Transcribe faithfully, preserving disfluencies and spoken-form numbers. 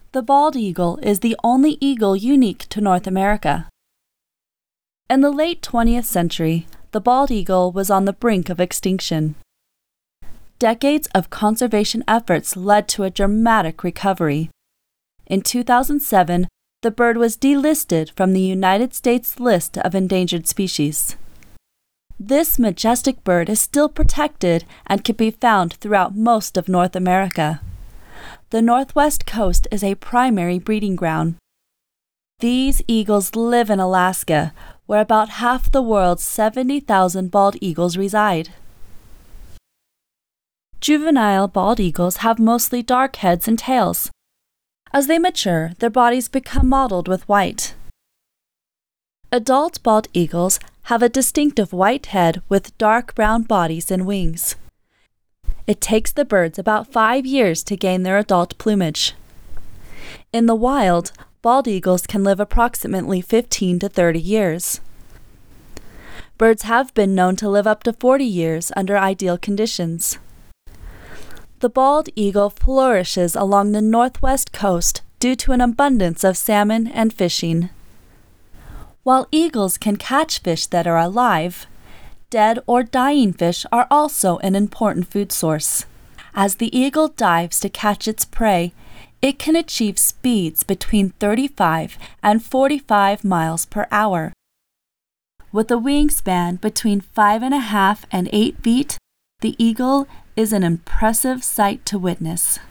The bald eagle is the only eagle unique to North America. In the late twentieth century, the bald eagle was on the brink of extinction. Decades of conservation efforts led to a dramatic recovery. In two thousand seven, the bird was delisted from the United States list of endangered species. This majestic bird is still protected and can be found throughout most of North America. The Northwest Coast is a primary breeding ground. These eagles live in Alaska, where about half the world's seventy thousand bald eagles reside. Juvenile bald eagles have mostly dark heads and tails. As they mature, their bodies become mottled with white. Adult bald eagles have a distinctive white head with dark brown bodies and wings. It takes the birds about five years to gain their adult plumage. In the wild, bald eagles can live approximately fifteen to thirty years. Birds have been known to live up to forty years under ideal conditions. The bald eagle flourishes along the northwest coast due to an abundance of salmon and fishing. While eagles can catch fish that are alive, dead or dying fish are also an important food source. As the eagle dives to catch its prey, it can achieve speeds between thirty-five and forty-five miles per hour. With a wingspan between five and a half and eight feet, the eagle is an impressive sight to witness.